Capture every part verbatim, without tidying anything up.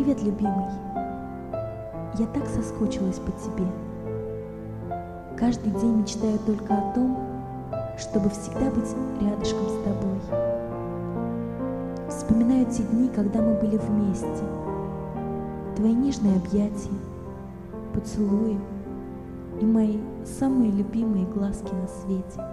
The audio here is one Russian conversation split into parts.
Привет, любимый. Я так соскучилась по тебе. Каждый день мечтаю только о том, чтобы всегда быть рядышком с тобой. Вспоминаю те дни, когда мы были вместе. Твои нежные объятия, поцелуи и мои самые любимые глазки на свете.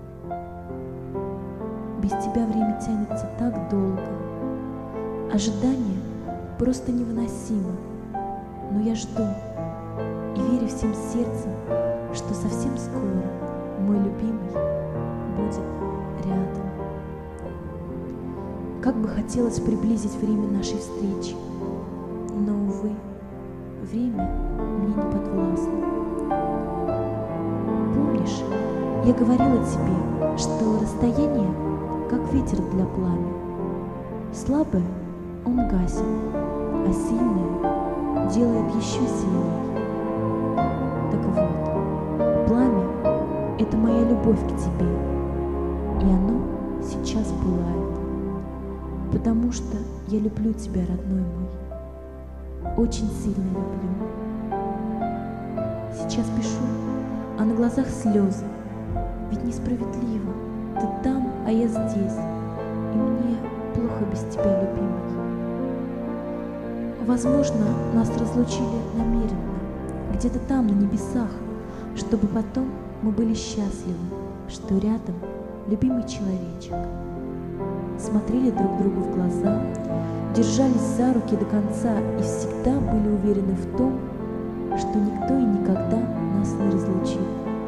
Без тебя время тянется так долго. Ожидание просто невыносимо. Но я жду и верю всем сердцем, что совсем скоро мой любимый будет рядом. Как бы хотелось приблизить время нашей встречи, но, увы, время мне не подвластно. Помнишь, я говорила тебе, что расстояние как ветер для пламя. Слабое он гасит, а сильное делает еще сильнее. Так вот, пламя — это моя любовь к тебе, и оно сейчас пылает, потому что я люблю тебя, родной мой, очень сильно люблю. Сейчас пишу, а на глазах слезы, ведь несправедливо, ты там, а я здесь, и мне плохо без тебя, любимый. Возможно, нас разлучили намеренно, где-то там, на небесах, чтобы потом мы были счастливы, что рядом любимый человечек. Смотрели друг другу в глаза, держались за руки до конца и всегда были уверены в том, что никто и никогда нас не разлучит.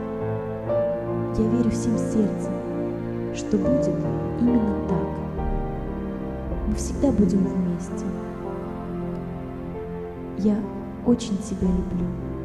Я верю всем сердцем, что будет именно так. Мы всегда будем вместе. Я очень тебя люблю.